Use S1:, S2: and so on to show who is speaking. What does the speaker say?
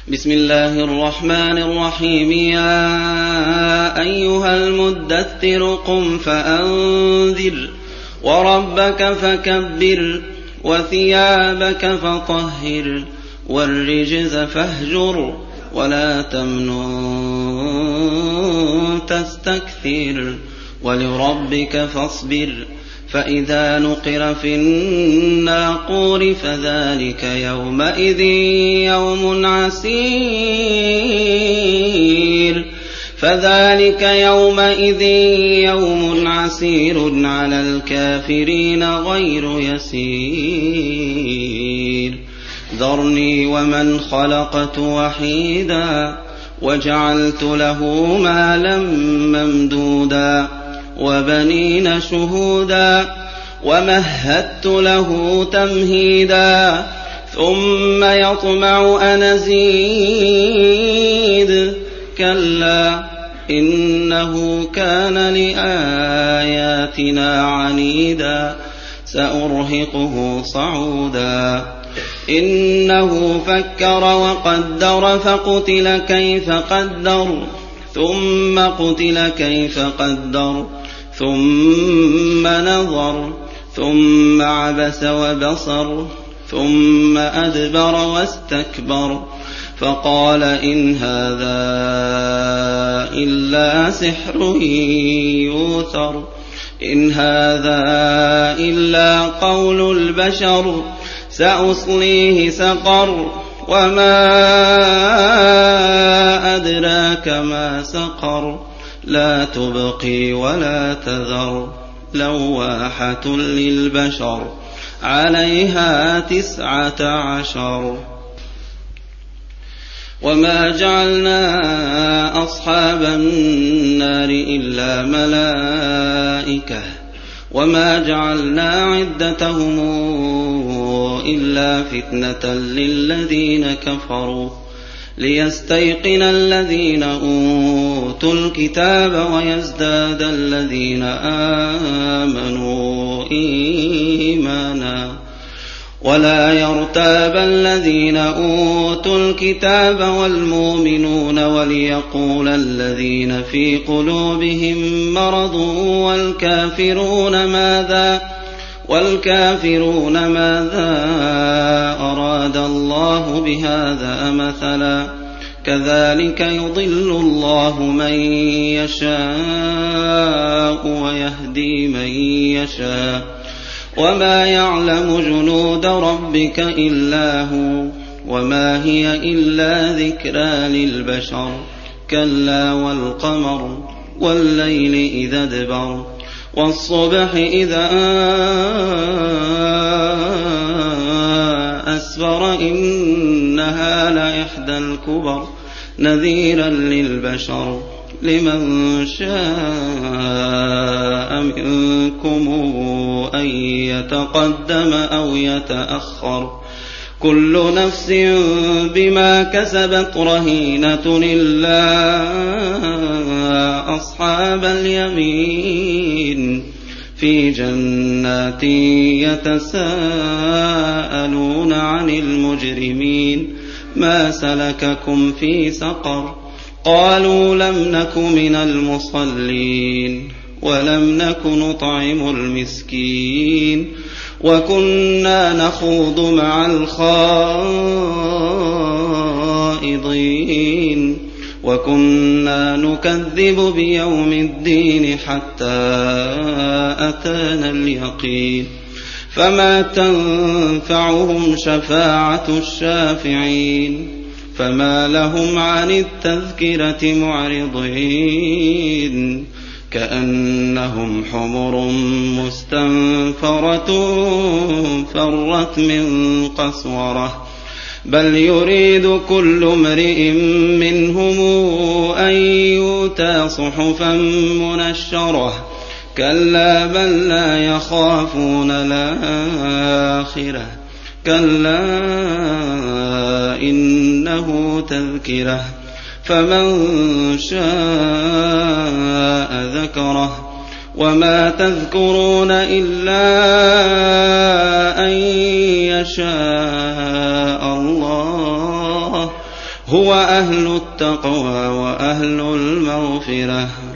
S1: بسم الله الرحمن الرحيم. يا أيها المدثر قم فأنذر وربك فكبر وثيابك فطهر والرجز فاهجر ولا تمنن تستكثر ولربك فاصبر فإذا نقر في الناقور فذلك يومئذ يوم عسير على الكافرين غير يسير. ذرني ومن خلقت وحيدا وجعلت له مالا ممدودا وبنين شهودا ومهدت له تمهيدا ثم يطمع أن أزيد كلا إنه كان لآياتنا عنيدا سأرهقه صعودا إنه فكر وقدر فقتل كيف قدر ثم قتل كيف قدر ثم نظر ثم عبس وبصر ثم أدبر واستكبر فقال إن هذا إلا سحر يؤثر إن هذا إلا قول البشر سأصليه سقر وما أدراك ما سقر لا تبقي ولا تذر لواحة للبشر عليها 19. وما جعلنا أصحاب النار إلا ملائكة وما جعلنا عدتهم إلا فتنة للذين كفروا ليستيقن الذين أوتوا الكتاب ويزداد الذين آمنوا إيمانا ولا يرتاب الذين أوتوا الكتاب والمؤمنون وليقول الذين في قلوبهم مرض والكافرون ماذا أراد الله بهذا مثلا كذلك يضل الله من يشاء ويهدي من يشاء وما يعلم جنود ربك إلا هو وما هي إلا ذكرى للبشر كلا والقمر والليل إذا ادبر والصبح إذا أسفر إنها لإحدى الكبر نذيرا للبشر لمن شاء منكم أن يتقدم أو يتأخر كل نفس بما كسبت رهينة إلا أصحاب اليمين في جنات يتساءلون عن المجرمين ما سلككم في سقر قالوا لم نك من المصلين ولم نك نطعم المسكين وكنا نخوض مع الخائضين وكنا نكذب بيوم الدين حتى أتانا اليقين فما تنفعهم شفاعة الشافعين فما لهم عن التذكرة معرضين كأنهم حمر مستنفرة فرت من قسورة بل يريد كل امرئ منهم أن يؤتى صحفا منشرة كلا بل لا يخافون الآخرة كلا إنه تذكرة فمن شاء ذكره وما تذكرون إلا أن يشاء الله هو أهل التقوى وأهل المغفرة